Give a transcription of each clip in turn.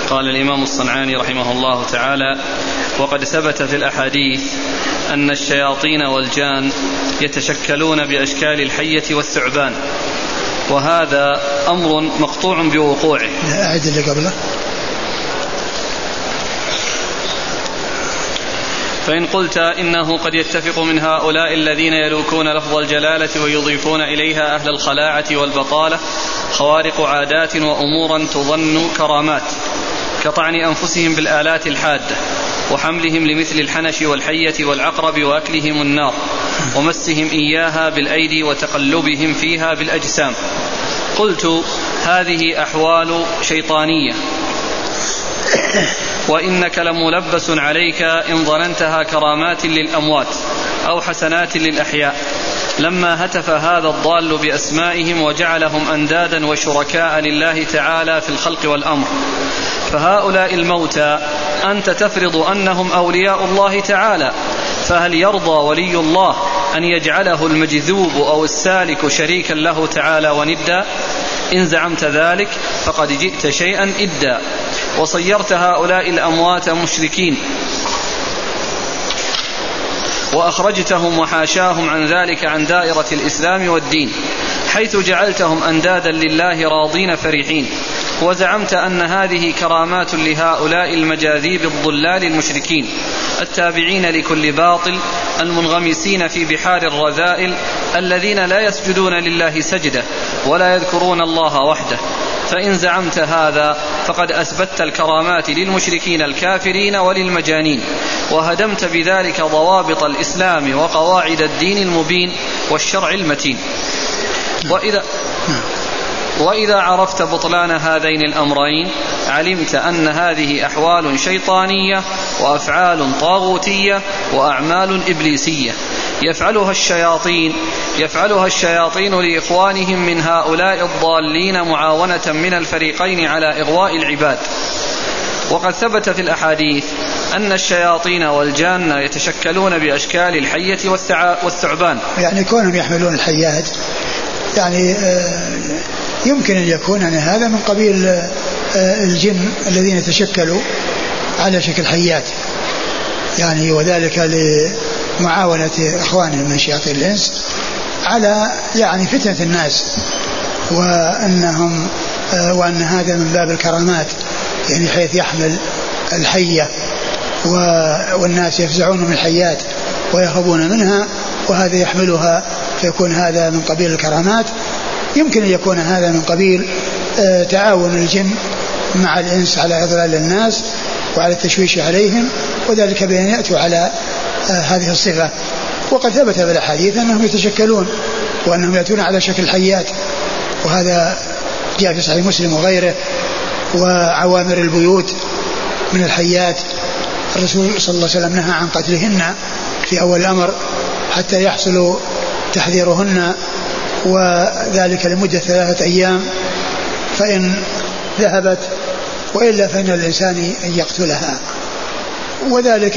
قال الإمام الصنعاني رحمه الله تعالى: وقد ثبت في الأحاديث أن الشياطين والجان يتشكلون بأشكال الحية والثعبان، وهذا أمر مقطوع بوقوعه. أعد اللي قبله. فإن قلت إنه قد يتفق من هؤلاء الذين يلوكون لفظ الجلالة ويضيفون إليها أهل الخلاعة والبطالة خوارق عادات وأمورا تظن كرامات، كطعن أنفسهم بالآلات الحادة وحملهم لمثل الحنش والحية والعقرب وأكلهم النار ومسهم إياها بالأيدي وتقلبهم فيها بالأجسام، قلت هذه أحوال شيطانية، وإنك لملبس عليك إن ظننتها كرامات للأموات أو حسنات للأحياء، لما هتف هذا الضال بأسمائهم وجعلهم أندادا وشركاء لله تعالى في الخلق والأمر. فهؤلاء الموتى أنت تفرض أنهم أولياء الله تعالى، فهل يرضى ولي الله أن يجعله المجذوب أو السالك شريكا له تعالى وندا؟ إن زعمت ذلك فقد جئت شيئا إدا، وصيرت هؤلاء الأموات مشركين وأخرجتهم وحاشاهم عن ذلك عن دائرة الإسلام والدين، حيث جعلتهم أندادا لله راضين فرحين، وزعمت أن هذه كرامات لهؤلاء المجاذيب الضلال المشركين التابعين لكل باطل المنغمسين في بحار الرذائل الذين لا يسجدون لله سجدة ولا يذكرون الله وحده. فإن زعمت هذا فقد أثبتت الكرامات للمشركين الكافرين وللمجانين، وهدمت بذلك ضوابط الإسلام وقواعد الدين المبين والشرع المتين. وإذا عرفت بطلان هذين الأمرين علمت أن هذه أحوال شيطانية وأفعال طاغوتية وأعمال إبليسية يفعلها الشياطين لإخوانهم من هؤلاء الضالين معاونة من الفريقين على إغواء العباد. وقد ثبت في الأحاديث أن الشياطين والجان يتشكلون بأشكال الحية والثعبان، يعني كونهم يحملون الحيات يعني يمكن أن يكون يعني هذا من قبيل الجن الذين يتشكلوا على شكل حيات، يعني وذلك لمعاونة إخوانهم من شياطين الإنس على يعني فتنة الناس، وأن هذا من باب الكرامات، يعني حيث يحمل الحية والناس يفزعون من الحيات ويهربون منها، وهذا يحملها، فيكون هذا من قبيل الكرامات. يمكن أن يكون هذا من قبيل تعاون الجن مع الإنس على إضلال الناس وعلى التشويش عليهم، وذلك بأن يأتوا على هذه الصفة. وقد ثبت في الحديث أنهم يتشكلون وأنهم يأتون على شكل حيات، وهذا جاء في صحيح مسلم وغيره. وعوامر البيوت من الحيات، الرسول صلى الله عليه وسلم نهى عن قتلهن في أول الأمر حتى يحصل تحذيرهن، وذلك لمدة 3 أيام، فإن ذهبت وإلا فإن الإنسان أن يقتلها. وذلك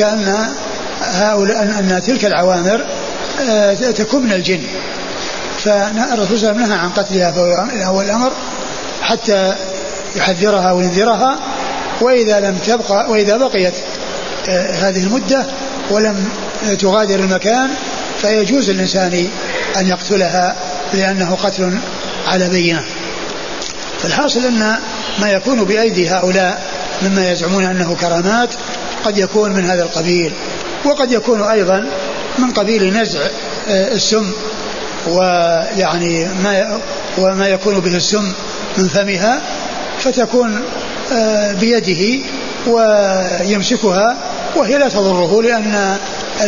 أن تلك العوامر تكون من الجن، فالرسول صلى الله عليه وسلم نهى عن قتلها في أول الأمر حتى يحذرها وينذرها، وإذا بقيت هذه المدة ولم تغادر المكان فيجوز للإنسان أن يقتلها، لأنه قتل على بينة. فالحاصل أن ما يكون بأيدي هؤلاء مما يزعمون أنه كرامات قد يكون من هذا القبيل، وقد يكون أيضا من قبيل نزع السم، ويعني وما يكون به السم من فمها فتكون بيده ويمسكها وهي لا تضره، لأن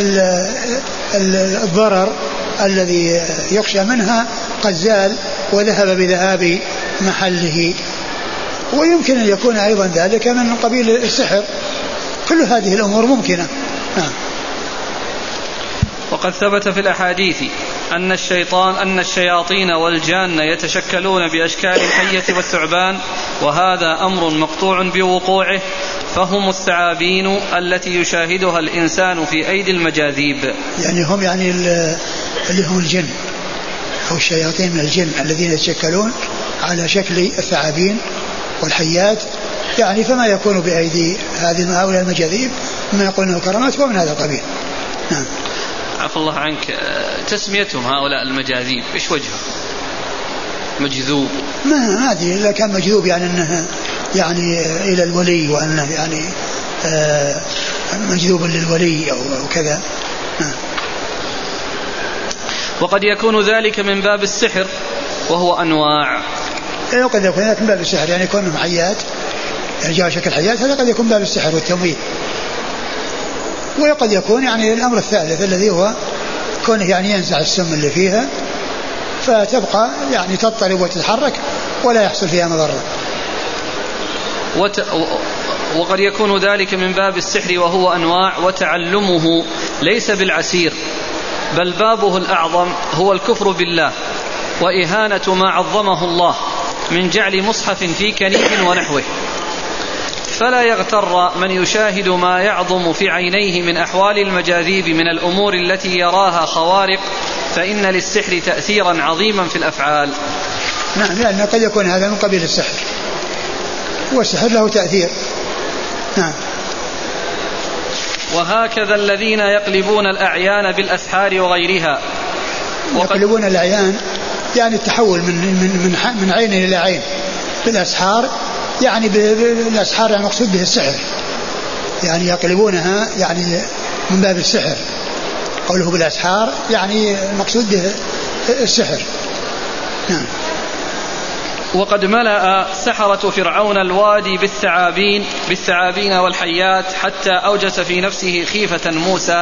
الضرر الذي يخشى منها قد زال وذهب بذهاب محله. ويمكن أن يكون أيضا ذلك من قبيل السحر. كل هذه الأمور ممكنة. وقد ثبت في الأحاديث أن الشياطين والجان يتشكلون بأشكال الحية والثعبان، وهذا أمر مقطوع بوقوعه، فهم الثعابين التي يشاهدها الإنسان في أيدي المجاذيب. يعني هم يعني اللي هم الجن أو الشياطين من الجن الذين يتشكلون على شكل الثعابين والحيات يعني فما يكون بأيدي هؤلاء المجاذيب مما يقول انه كرامات ومن هذا القبيل. نعم. عفى الله عنك، تسميتهم هؤلاء المجاذيب ايش وجهه؟ مجذوب ما ادري الا كان مجذوب يعني انه يعني الى الولي وانه يعني مجذوب للولي او كذا. وقد يكون ذلك من باب السحر وهو انواع. وقد يكون ذلك من باب السحر يعني يكون حيات يعني جاء شكل حيات، هذا قد يكون باب السحر والتمويل. وقد يكون يعني الامر الثالث الذي هو كونه يعني ينزع السم اللي فيها فتبقى يعني تضطرب وتتحرك ولا يحصل فيها مضرة. وقد يكون ذلك من باب السحر وهو أنواع. وتعلمه ليس بالعسير، بل بابه الأعظم هو الكفر بالله وإهانة ما عظمه الله من جعل مصحف في كنيف ونحوه. فلا يغتر من يشاهد ما يعظم في عينيه من أحوال المجاذيب من الأمور التي يراها خوارق، فإن للسحر تأثيرا عظيما في الأفعال. نعم، لأنه قد يكون هذا من قبيل السحر، والسحر له تأثير. نعم. وهكذا الذين يقلبون الأعيان بالأسحار وغيرها. يقلبون الأعيان يعني التحول من عين إلى عين بالأسحار، يعني بالأسحار يعني مقصود به السحر، يعني يقلبونها يعني من باب السحر. قوله بالأسحار يعني المقصود به السحر. نعم. وقد ملأ سحرة فرعون الوادي بالثعابين والحيات حتى أوجس في نفسه خيفة موسى.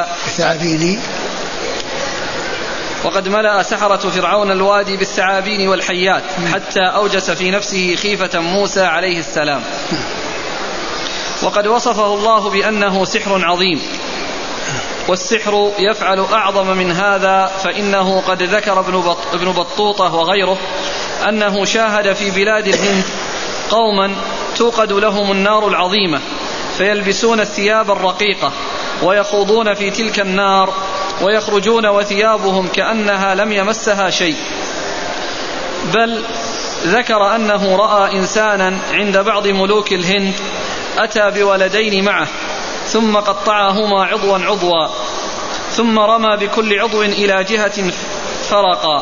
وقد ملأ سحرة فرعون الوادي بالثعابين والحيات حتى أوجس في نفسه خيفة موسى عليه السلام. وقد وصفه الله بأنه سحر عظيم، والسحر يفعل أعظم من هذا، فإنه قد ذكر ابن بطوطة وغيره أنه شاهد في بلاد الهند قوما توقد لهم النار العظيمة فيلبسون الثياب الرقيقة ويخوضون في تلك النار ويخرجون وثيابهم كأنها لم يمسها شيء. بل ذكر أنه رأى إنسانا عند بعض ملوك الهند أتى بولدين معه ثم قطعهما عضوا ثم رمى بكل عضو إلى جهة فرقا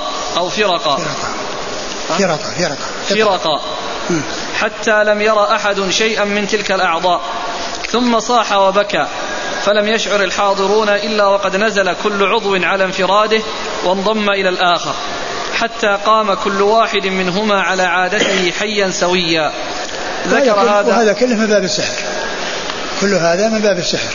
حتى لم يرى أحد شيئا من تلك الأعضاء، ثم صاح وبكى، فلم يشعر الحاضرون إلا وقد نزل كل عضو على انفراده وانضم إلى الآخر، حتى قام كل واحد منهما على عادته حيا سويا. وهذا كله من باب السحر، كل هذا من باب السحر.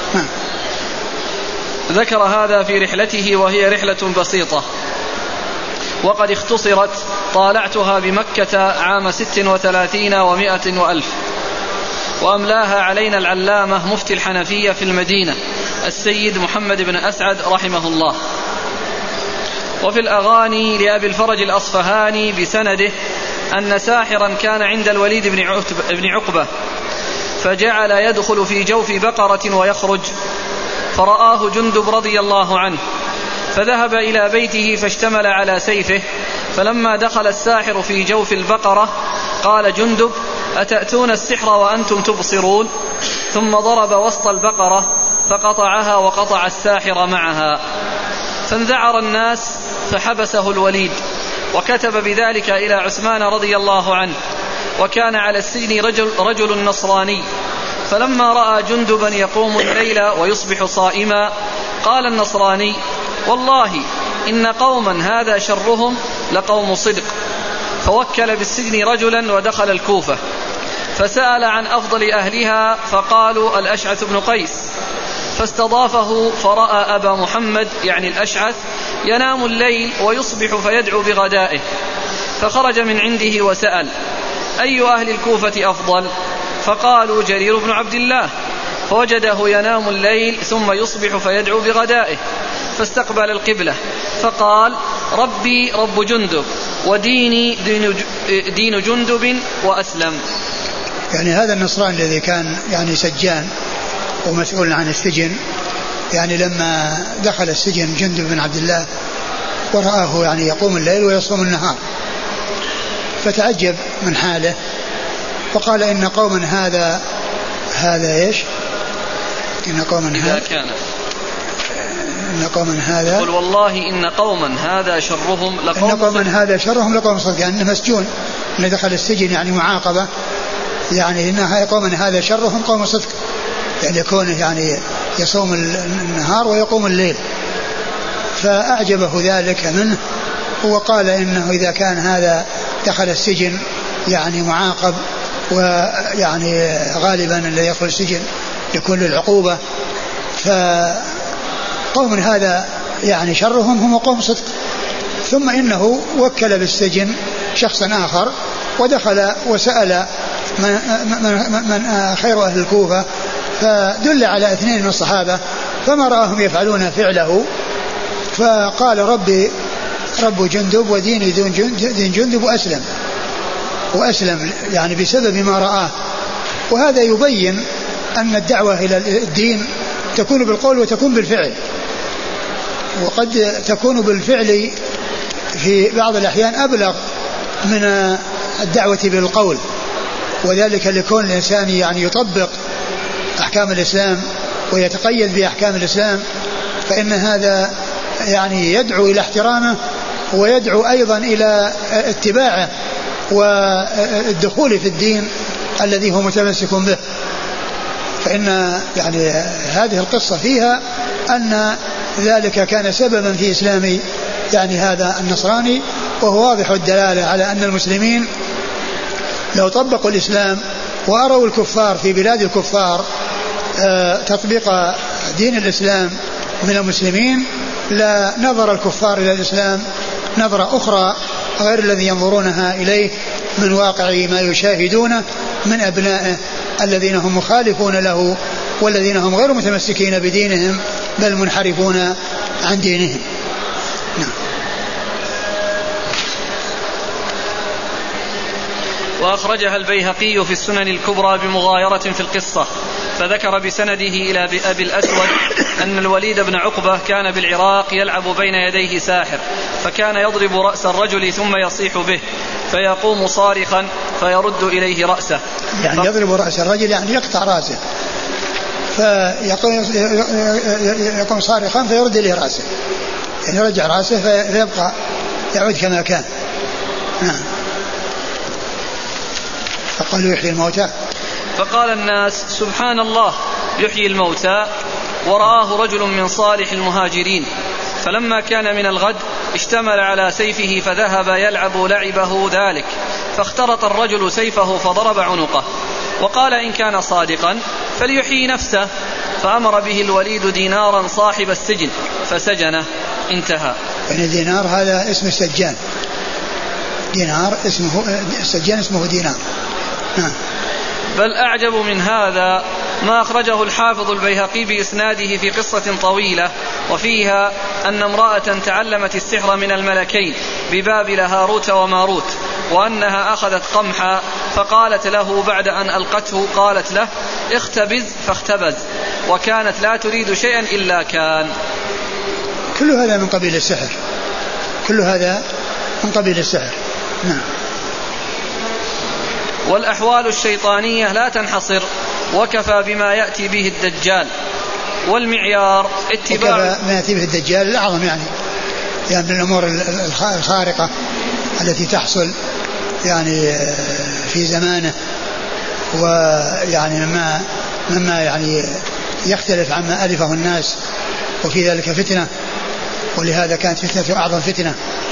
ذكر هذا في رحلته وهي رحلة بسيطة، وقد اختصرت، طالعتها بمكة عام 36 و100 وألف، وأملاها علينا العلامة مفتي الحنفية في المدينة السيد محمد بن أسعد رحمه الله. وفي الأغاني لأبي الفرج الأصفهاني بسنده أن ساحرا كان عند الوليد بن عقبة فجعل يدخل في جوف بقرة ويخرج، فرآه جندب رضي الله عنه فذهب إلى بيته فاشتمل على سيفه، فلما دخل الساحر في جوف البقرة قال جندب: أتأتون السحر وأنتم تبصرون؟ ثم ضرب وسط البقرة فقطعها وقطع الساحر معها، فانذعر الناس فحبسه الوليد، وكتب بذلك إلى عثمان رضي الله عنه، وكان على السجن رجل نصراني، فلما رأى جندبا يقوم الليل ويصبح صائما قال النصراني: والله إن قوما هذا شرهم لقوم صدق. فوكل بالسجن رجلا ودخل الكوفة فسأل عن أفضل أهلها فقالوا الأشعث بن قيس، فاستضافه فرأى أبا محمد يعني الأشعث ينام الليل ويصبح فيدعو بغدائه، فخرج من عنده وسأل: أي أهل الكوفة أفضل؟ فقالوا جرير بن عبد الله، فوجده ينام الليل ثم يصبح فيدعو بغدائه، فاستقبل القبلة فقال: ربي رب جندب وديني دين جندب وأسلم. يعني هذا النصراني الذي كان يعني سجان ومسؤول عن السجن، يعني لما دخل السجن جندب بن عبد الله ورآه يعني يقوم الليل ويصوم النهار فتعجب من حاله، وقال إن قوما هذا إيش؟ إن قوما إذا كان إن قوما هذا يقول والله إن قوما هذا شرهم لقوم إن قوما هذا شرهم لقوم صدق، يعني مسجون من دخل السجن يعني معاقبة، يعني إن قوما هذا شرهم قوم صدق، يعني يكون يعني يصوم النهار ويقوم الليل. فأعجبه ذلك منه، وقال إنه إذا كان هذا دخل السجن يعني معاقب، ويعني غالبا الذي يدخل السجن يكون للعقوبة، فقوم هذا يعني شرهم هم قوم صدق. ثم إنه وكل بالسجن شخصا آخر ودخل وسأل من خير أهل الكوفة، فدل على 2 من الصحابة فما رأهم يفعلون فعله، فقال ربي رب جندب وديني دين جندب وأسلم يعني بسبب ما رآه. وهذا يبين أن الدعوة إلى الدين تكون بالقول وتكون بالفعل، وقد تكون بالفعل في بعض الأحيان أبلغ من الدعوة بالقول، وذلك لكون الإنسان يعني يطبق أحكام الإسلام ويتقيد بأحكام الإسلام، فإن هذا يعني يدعو إلى احترامه ويدعو أيضا إلى اتباعه والدخول في الدين الذي هو متمسك به. فإن يعني هذه القصة فيها أن ذلك كان سببا في إسلام يعني هذا النصراني، وهو واضح الدلالة على أن المسلمين لو طبقوا الإسلام وأروا الكفار في بلاد الكفار تطبيق دين الإسلام من المسلمين، لا نظر الكفار إلى الإسلام نظرة أخرى غير الذي ينظرونها إليه من واقع ما يشاهدونه من أبنائه الذين هم مخالفون له والذين هم غير متمسكين بدينهم بل منحرفون عن دينهم. نعم. وأخرجها البيهقي في السنن الكبرى بمغايرة في القصة، فذكر بسنده إلى أبي الأسود أن الوليد بن عقبة كان بالعراق يلعب بين يديه ساحر، فكان يضرب رأس الرجل ثم يصيح به فيقوم صارخا فيرد إليه رأسه، يعني يضرب رأس الرجل يعني يقطع رأسه فيقوم صارخا فيرد إليه رأسه، يعني يرجع رأسه فيبقى يعود كما كان. نعم. فقالوا يحيي الموتى، فقال الناس سبحان الله يحيي الموتى، ورآه رجل من صالح المهاجرين، فلما كان من الغد اشتمل على سيفه فذهب يلعب لعبه ذلك، فاخترط الرجل سيفه فضرب عنقه، وقال إن كان صادقا فليحيي نفسه، فأمر به الوليد دينارا صاحب السجن فسجنه. انتهى. يعني دينار هذا اسم السجان، دينار اسمه السجان اسمه دينار. بل أعجب من هذا ما أخرجه الحافظ البيهقي بإسناده في قصة طويلة وفيها أن امرأة تعلمت السحر من الملكين ببابل هاروت وماروت، وأنها أخذت قمحا فقالت له بعد أن ألقته قالت له اختبز فاختبز، وكانت لا تريد شيئا إلا كان. كل هذا من قبيل السحر، كل هذا من قبيل السحر. نعم. والأحوال الشيطانية لا تنحصر، وكفى بما يأتي به الدجال. والمعيار اتباع ما يأتي به الدجال الأعظم، يعني من الأمور الخارقة التي تحصل يعني في زمانه، ويعني مما يعني يختلف عما ألفه الناس، وفي ذلك فتنة، ولهذا كانت فتنة أعظم فتنة.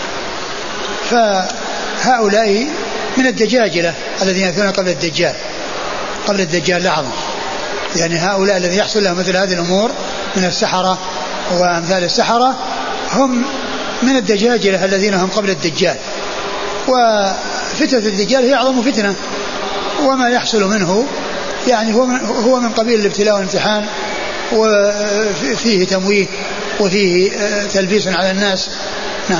فهؤلاء من الدجاجلة الذين يأتون قبل الدجال الأعظم، يعني هؤلاء الذين يحصل لهم مثل هذه الأمور من السحرة وأمثال السحرة هم من الدجاجلة الذين هم قبل الدجال. وفتنة الدجال هي أعظم فتنة، وما يحصل منه يعني هو من قبيل الابتلاء والامتحان، وفيه تمويه وفيه تلبيس على الناس. نعم.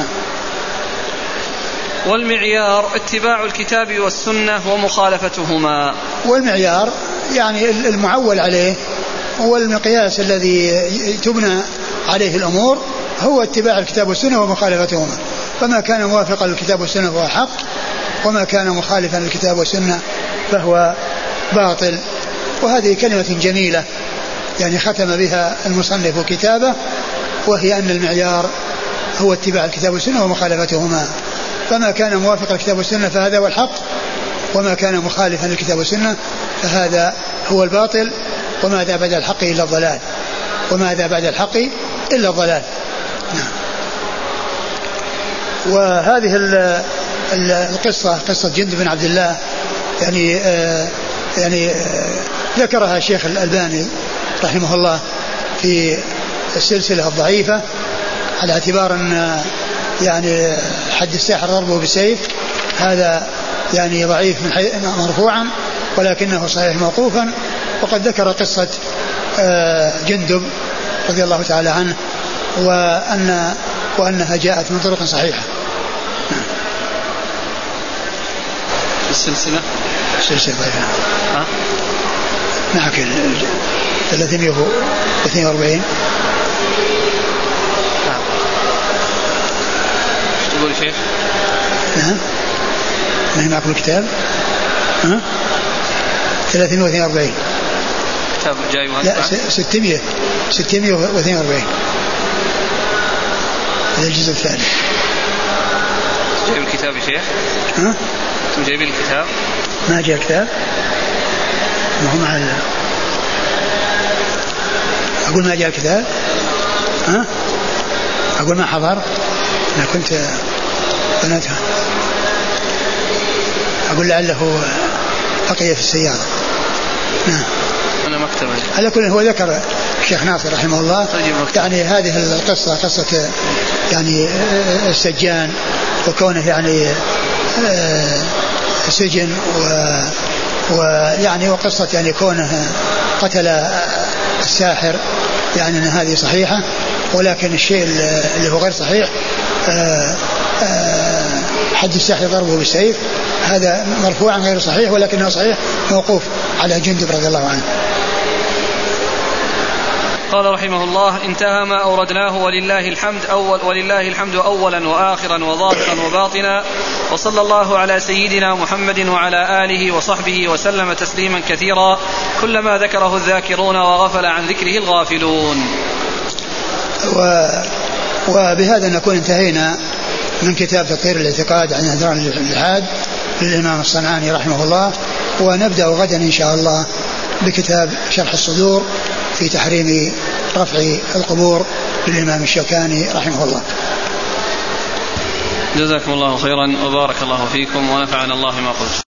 والمعيار اتباع الكتاب والسنة ومخالفتهما. والمعيار يعني المعول عليه والمقياس الذي تبنى عليه الأمور هو اتباع الكتاب والسنة ومخالفتهما، فما كان موافقا للكتاب والسنة فهو حق، وما كان مخالفا للكتاب والسنة فهو باطل. وهذه كلمة جميلة يعني ختم بها المصنف كتابه، وهي أن المعيار هو اتباع الكتاب والسنة ومخالفتهما، فما كان موافق الكتاب والسنة فهذا هو الحق، وما كان مخالفا للكتاب والسنة فهذا هو الباطل. وماذا بعد الحق إلا الضلال، وماذا بعد الحق إلا الضلال. نعم. وهذه القصة قصة جندب بن عبد الله يعني ذكرها الشيخ الألباني رحمه الله في السلسلة الضعيفة، على اعتبار أن يعني حد الساحر ضربه بالسيف هذا يعني ضعيف من مرفوعا، ولكنه صحيح موقوفا. وقد ذكر قصة جندب رضي الله تعالى عنه وأنها جاءت من طرق صحيحة. السلسلة ضعيفة معك 342. ايش تقول شيخ؟ نعم ما هي معكم الكتاب 342 كتاب جاي لا 642 هذا الجزء الثاني. جايب الكتاب يا شيخ؟ انتم جايبين الكتاب؟ ما جاء كتاب، ما هو مع أقول ما جاء الكتاب، أقول ما حضر، أنا كنت بناتها أقول لعله بقي في السيارة. نعم أنا مكتبة. على كل هو ذكر الشيخ ناصر رحمه الله يعني هذه القصة قصة يعني السجان وكونه يعني سجن ويعني وقصة يعني كونه قتل الساحر، يعني أن هذه صحيحة، ولكن الشيء اللي هو غير صحيح حد الساحر ضربه بالسيف هذا مرفوعا غير صحيح، ولكنه صحيح موقوف على جندب رضي الله عنه. قال رحمه الله: انتهى ما أوردناه ولله الحمد أولا وآخرا وظاهرا وباطنا، وصلى الله على سيدنا محمد وعلى آله وصحبه وسلم تسليما كثيرا، كلما ذكره الذاكرون وغفل عن ذكره الغافلون. وبهذا نكون انتهينا من كتاب تطهير الاعتقاد عن أدران الإلحاد للإمام الصنعاني رحمه الله، ونبدأ غدا إن شاء الله بكتاب شرح الصدور في تحريم رفع القبور للإمام الشوكاني رحمه الله. جزاكم الله خيرا وبارك الله فيكم ونفعنا الله ما قلت.